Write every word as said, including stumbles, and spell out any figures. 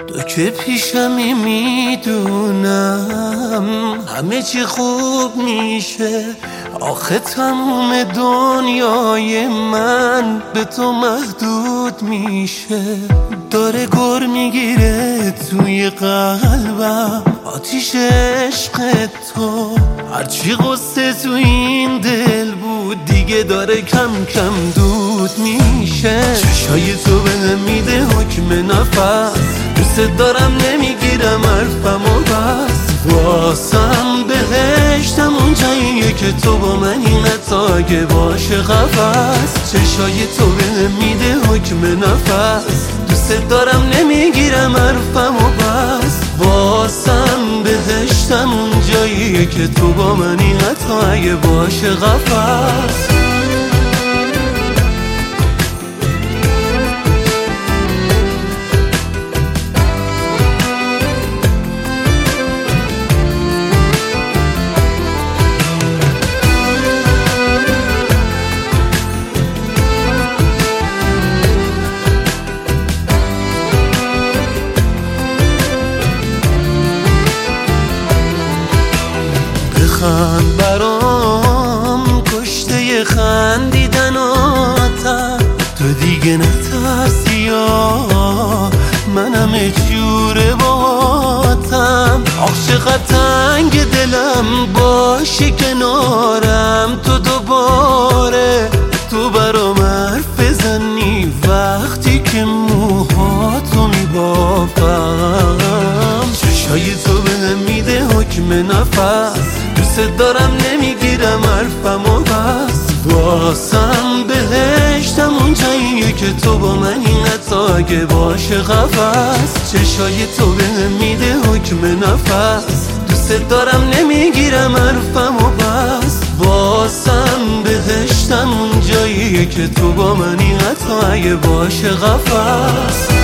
تو که پیشمی میدونم همه چی خوب میشه، آخه تموم دنیای من به تو محدود میشه. داره گر میگیره توی قلبم آتیش عشق تو، هرچی قصه تو این دل بود دیگه داره کم کم دود میشه. چشای تو بهم میده حکم نفس، دوست دارم نمیگیرم حرفم و بس. واسم بهشتم اون جاییه که تو با منی، حتی اگه باشه قفس. چشای تو بهم میده حکم نفس، دوست دارم نمیگیرم حرفم و بس. واسم بهشتم اون جاییه که تو با منی، حتی اگه باشه قفس. بخند برام کشته خندیدناتم، تو دیگه نترسی یا منم جوره باهاتم. آخ چقدر تنگ دلم باشی کنارم تو دوباره، تو برام حرف بزنی وقتی که موهاتو میبافم. چشای تو بهم میده حکم نفس، دوست دارم نمیگیرم حرفم و بس. واسم بهشتم اون جاییه که تو با منی، حتی اگه باشه قفس. چشای تو بهم میده حکم نفس، دوست دارم نمیگیرم حرفم و بس. واسم بهشتم اون جاییه که تو با منی، حتی اگه باشه قفس.